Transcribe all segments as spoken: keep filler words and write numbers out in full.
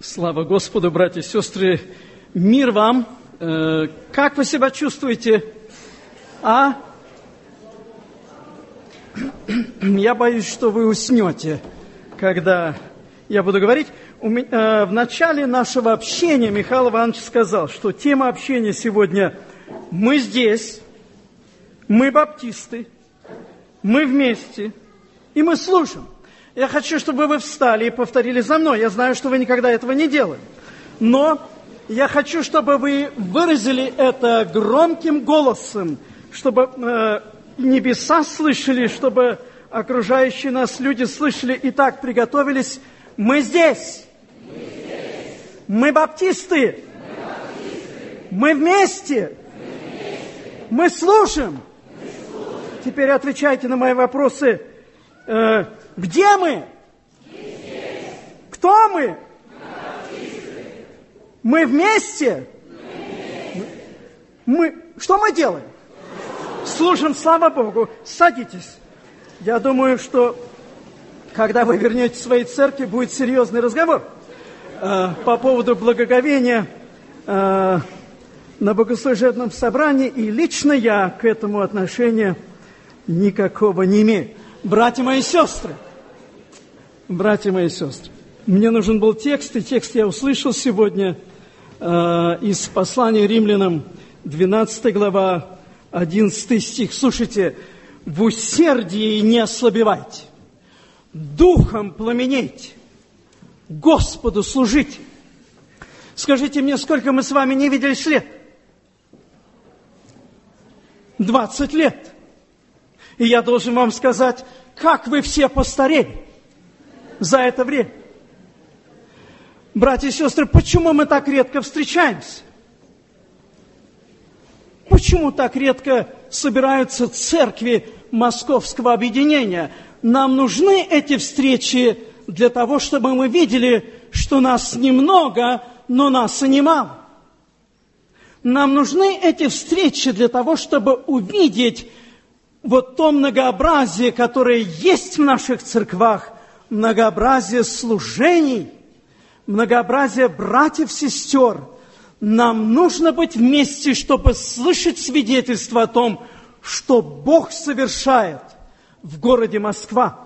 Слава Господу, братья и сестры, мир вам. Э, как вы себя чувствуете? А? Я боюсь, что вы уснете, когда я буду говорить. У меня, э, в начале нашего общения Михаил Иванович сказал, что тема общения сегодня «Мы здесь, мы баптисты, мы вместе, и мы служим». Я хочу, чтобы вы встали и повторили за мной. Я знаю, что вы никогда этого не делали. Но я хочу, чтобы вы выразили это громким голосом, чтобы э, небеса слышали, чтобы окружающие нас люди слышали. Итак, приготовились. Мы здесь. Мы, здесь. Мы баптисты. Мы, баптисты. Мы, вместе. Мы вместе. Мы служим. Мы служим. Теперь отвечайте на мои вопросы. Э, Где мы? Здесь. Кто мы? Баптисты. Мы вместе? Мы вместе. Мы... Что мы делаем? Служим, слава Богу. Садитесь. Я думаю, что когда вы вернетесь в свои церкви, будет серьезный разговор э, по поводу благоговения э, на богослужебном собрании, и лично я к этому отношения никакого не имею. Братья мои и сестры, братья мои и сестры, мне нужен был текст, и текст я услышал сегодня э, из послания римлянам, двенадцатая глава, одиннадцатый стих. Слушайте, в усердии не ослабевайте, духом пламенейте, Господу служите. Скажите мне, сколько мы с вами не виделись лет? Двадцать лет. И я должен вам сказать, как вы все постарели за это время. Братья и сестры, почему мы так редко встречаемся? Почему так редко собираются церкви Московского объединения? Нам нужны эти встречи для того, чтобы мы видели, что нас немного, но нас и немало. Нам нужны эти встречи для того, чтобы увидеть вот то многообразие, которое есть в наших церквах, многообразие служений, многообразие братьев, сестер. Нам нужно быть вместе, чтобы слышать свидетельство о том, что Бог совершает в городе Москва.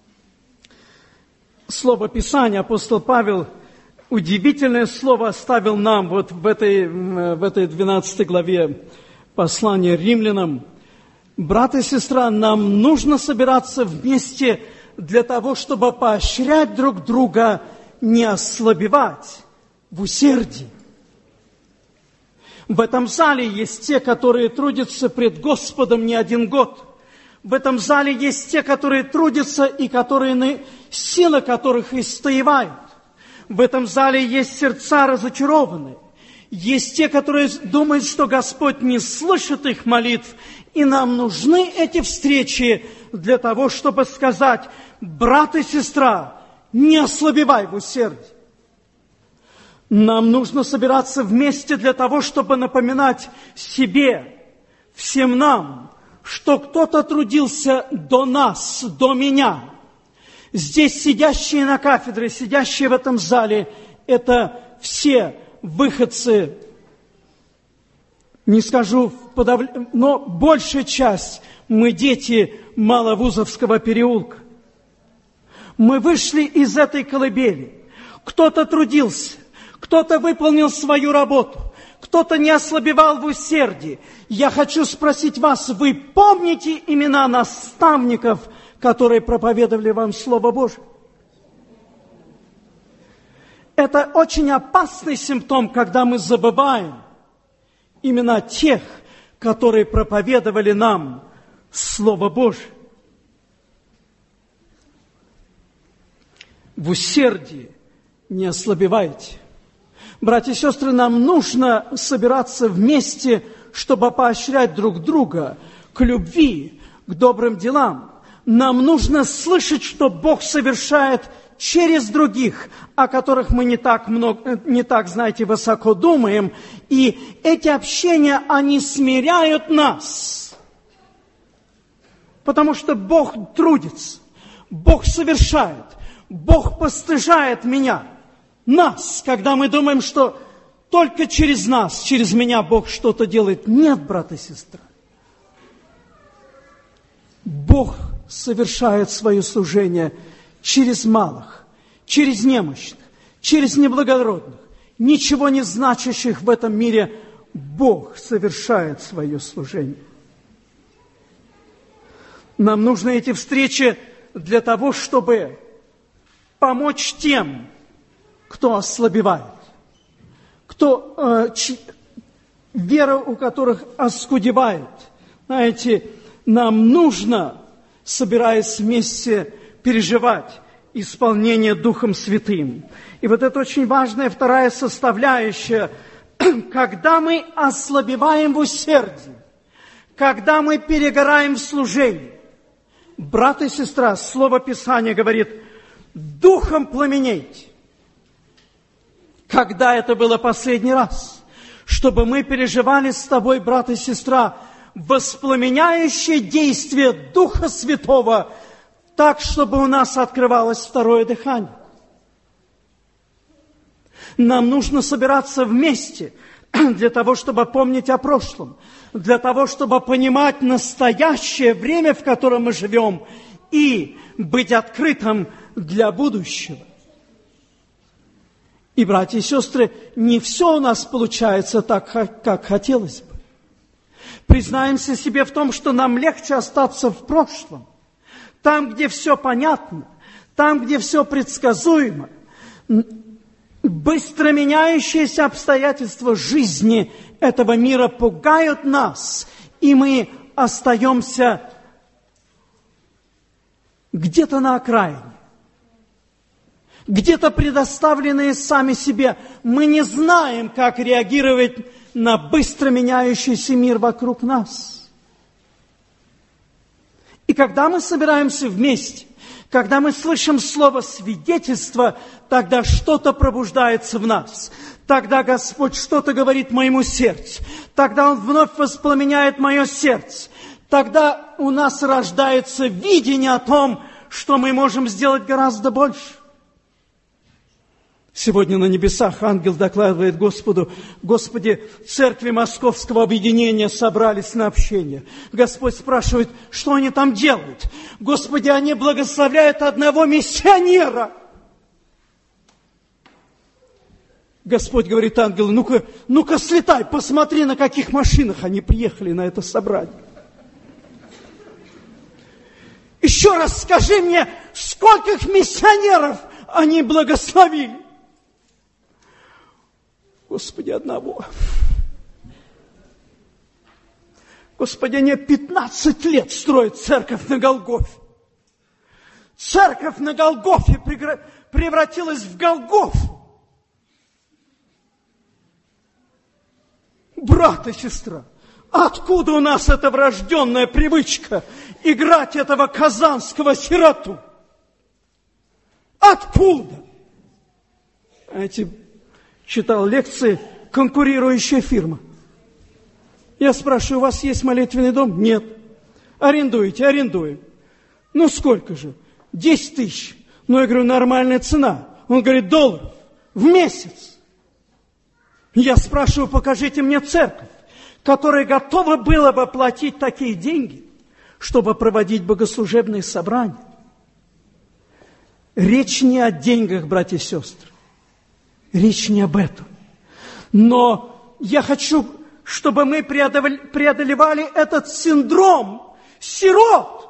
Слово Писания, апостол Павел удивительное слово оставил нам вот в этой, в этой двенадцатой главе послания римлянам. Брат и сестра, нам нужно собираться вместе для того, чтобы поощрять друг друга, не ослабевать в усердии. В этом зале есть те, которые трудятся пред Господом не один год. В этом зале есть те, которые трудятся и которые, силы которых истаивают. В этом зале есть сердца разочарованные. Есть те, которые думают, что Господь не слышит их молитв. И нам нужны эти встречи для того, чтобы сказать: брат и сестра, не ослабевай в усердии. Нам нужно собираться вместе для того, чтобы напоминать себе, всем нам, что кто-то трудился до нас, до меня. Здесь сидящие на кафедре, сидящие в этом зале, это все выходцы, не скажу, подав... но большая часть мы дети Маловузовского переулка. Мы вышли из этой колыбели. Кто-то трудился, кто-то выполнил свою работу, кто-то не ослабевал в усердии. Я хочу спросить вас, вы помните имена наставников, которые проповедовали вам Слово Божие? Это очень опасный симптом, когда мы забываем имена тех, которые проповедовали нам Слово Божие. В усердии не ослабевайте. Братья и сестры, нам нужно собираться вместе, чтобы поощрять друг друга к любви, к добрым делам. Нам нужно слышать, что Бог совершает через других, о которых мы не так много, не так, знаете, высоко думаем. И эти общения, они смиряют нас. Потому что Бог трудится, Бог совершает, Бог постыжает меня. нас, когда мы думаем, что только через нас, через меня Бог что-то делает. Нет, брат и сестра. Бог совершает свое служение через малых, через немощных, через неблагородных, ничего не значащих в этом мире. Бог совершает свое служение. Нам нужны эти встречи для того, чтобы помочь тем, кто ослабевает, кто, э, чи, вера у которых оскудевает. Знаете, нам нужно, собираясь вместе, переживать исполнение Духом Святым. И вот это очень важная вторая составляющая. Когда мы ослабеваем в усердии, когда мы перегораем в служении, брат и сестра, Слово Писания говорит, духом пламенейте. Когда это было последний раз? Чтобы мы переживали с тобой, брат и сестра, воспламеняющее действие Духа Святого, так, чтобы у нас открывалось второе дыхание. Нам нужно собираться вместе для того, чтобы помнить о прошлом, для того, чтобы понимать настоящее время, в котором мы живем, и быть открытым для будущего. И, братья и сестры, не все у нас получается так, как хотелось бы. Признаемся себе в том, что нам легче остаться в прошлом, там, где все понятно, там, где все предсказуемо. Быстро меняющиеся обстоятельства жизни этого мира пугают нас, и мы остаемся где-то на окраине, где-то предоставленные сами себе. Мы не знаем, как реагировать на быстро меняющийся мир вокруг нас. И когда мы собираемся вместе, когда мы слышим слово свидетельства, тогда что-то пробуждается в нас. Тогда Господь что-то говорит моему сердцу. Тогда Он вновь воспламеняет мое сердце. Тогда у нас рождается видение о том, что мы можем сделать гораздо больше. Сегодня на небесах ангел докладывает Господу: Господи, церкви Московского объединения собрались на общение. Господь спрашивает, что они там делают. Господи, они благословляют одного миссионера. Господь говорит ангелу: ну-ка, ну-ка слетай, посмотри, на каких машинах они приехали на это собрание. Еще раз скажи мне, скольких миссионеров они благословили? Господи, одного. Господи, они пятнадцать лет строят церковь на Голгофе. Церковь на Голгофе превратилась в Голгофу. Брат и сестра, откуда у нас эта врожденная привычка играть этого казанского сироту? Откуда? Знаете, читал лекции конкурирующая фирма. Я спрашиваю, у вас есть молитвенный дом? Нет. Арендуете? Арендуем. Ну, сколько же? десять тысяч. Ну, я говорю, нормальная цена. Он говорит, долларов в месяц. Я спрашиваю, покажите мне церковь, которая готова была бы платить такие деньги, чтобы проводить богослужебные собрания. Речь не о деньгах, братья и сестры. Речь не об этом. Но я хочу, чтобы мы преодолевали этот синдром сирот.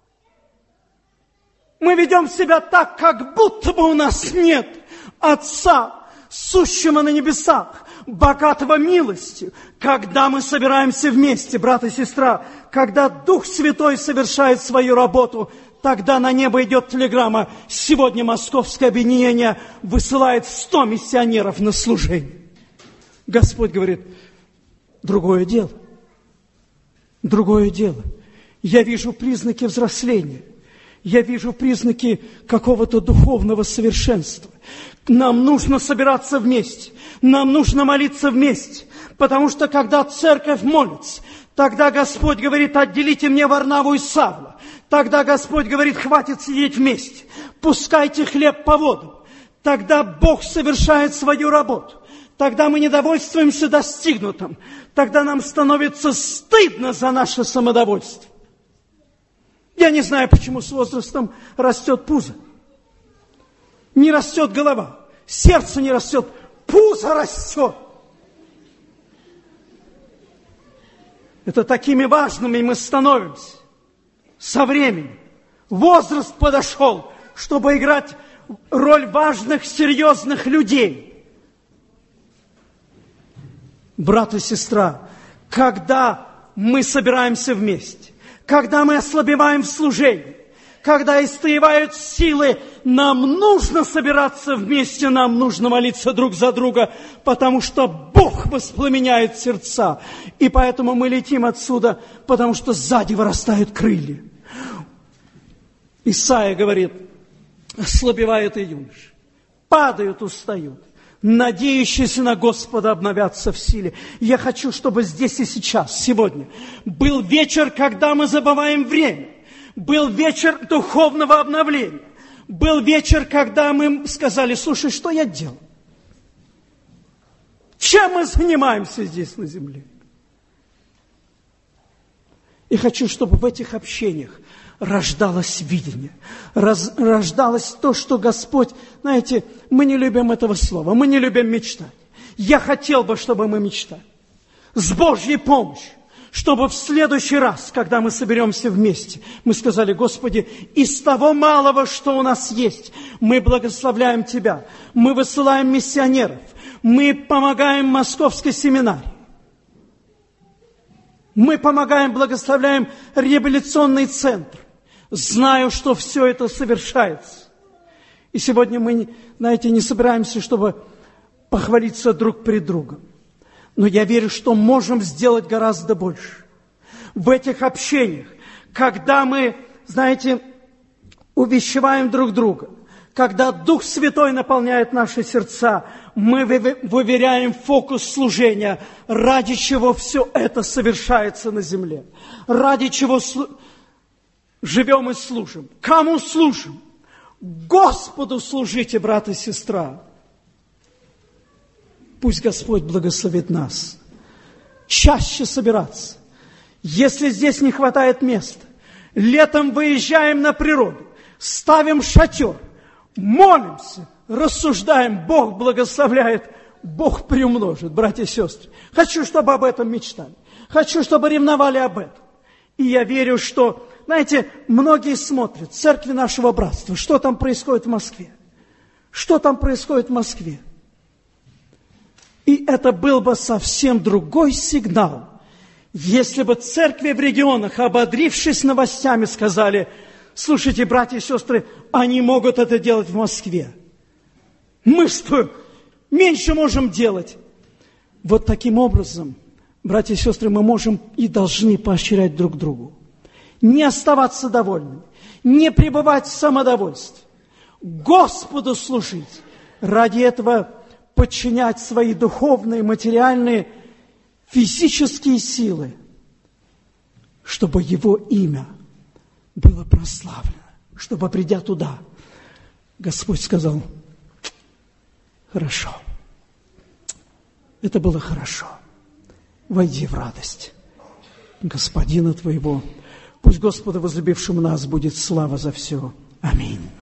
Мы ведем себя так, как будто бы у нас нет Отца, сущего на небесах, богатого милостью. Когда мы собираемся вместе, брат и сестра, когда Дух Святой совершает свою работу, тогда на небо идет телеграмма: сегодня Московское объединение высылает сто миссионеров на служение. Господь говорит, другое дело. Другое дело. Я вижу признаки взросления. Я вижу признаки какого-то духовного совершенства. Нам нужно собираться вместе. Нам нужно молиться вместе. Потому что когда церковь молится, тогда Господь говорит: отделите мне Варнаву и Савла. Тогда Господь говорит: хватит сидеть вместе. Пускайте хлеб по воду. тогда Бог совершает свою работу. Тогда мы не довольствуемся достигнутым. Тогда нам становится стыдно за наше самодовольство. Я не знаю, почему с возрастом растет пузо. Не растет голова, сердце не растет, пузо растет. Это такими важными мы становимся со временем. Возраст подошел, чтобы играть роль важных, серьезных людей. Брат и сестра, когда мы собираемся вместе, когда мы ослабеваем в служении, когда истаивают силы, нам нужно собираться вместе, нам нужно молиться друг за друга, потому что Бог воспламеняет сердца. И поэтому мы летим отсюда, потому что сзади вырастают крылья. Исайя говорит, ослабевают и юноши, падают, устают. Надеющиеся на Господа обновятся в силе. Я хочу, чтобы здесь и сейчас, сегодня, был вечер, когда мы забываем время. Был вечер духовного обновления. Был вечер, когда мы сказали, слушай, что я делал? Чем мы занимаемся здесь на земле? И хочу, чтобы в этих общениях рождалось видение, раз, рождалось то, что Господь, знаете, мы не любим этого слова, мы не любим мечтать. Я хотел бы, чтобы мы мечтали. С Божьей помощью, чтобы в следующий раз, когда мы соберемся вместе, мы сказали, Господи, из того малого, что у нас есть, мы благословляем Тебя, мы высылаем миссионеров, мы помогаем Московской семинарии. Мы помогаем, благословляем реабилитационный центр. Знаю, что все это совершается. И сегодня мы, знаете, не собираемся, чтобы похвалиться друг пред другом. Но я верю, что можем сделать гораздо больше. В этих общениях, когда мы, знаете, увещеваем друг друга, когда Дух Святой наполняет наши сердца, мы выверяем фокус служения, ради чего все это совершается на земле, ради чего слу... живем и служим. Кому служим? Господу служите, брат и сестра. Пусть Господь благословит нас чаще собираться. Если здесь не хватает места, летом выезжаем на природу, ставим шатер, молимся, рассуждаем, Бог благословляет, Бог приумножит, братья и сестры. Хочу, чтобы об этом мечтали. Хочу, чтобы ревновали об этом. И я верю, что, знаете, многие смотрят, церкви нашего братства, что там происходит в Москве. Что там происходит в Москве. И это был бы совсем другой сигнал, если бы церкви в регионах, ободрившись новостями, сказали, слушайте, братья и сестры, они могут это делать в Москве. Мы что, меньше можем делать? Вот таким образом, братья и сестры, мы можем и должны поощрять друг другу. Не оставаться довольными, не пребывать в самодовольстве. Господу служить. Ради этого подчинять свои духовные, материальные, физические силы, чтобы Его имя было прославлено, чтобы, придя туда, Господь сказал, хорошо, это было хорошо, войди в радость Господина твоего. Пусть Господу, возлюбившему нас, будет слава за все. Аминь.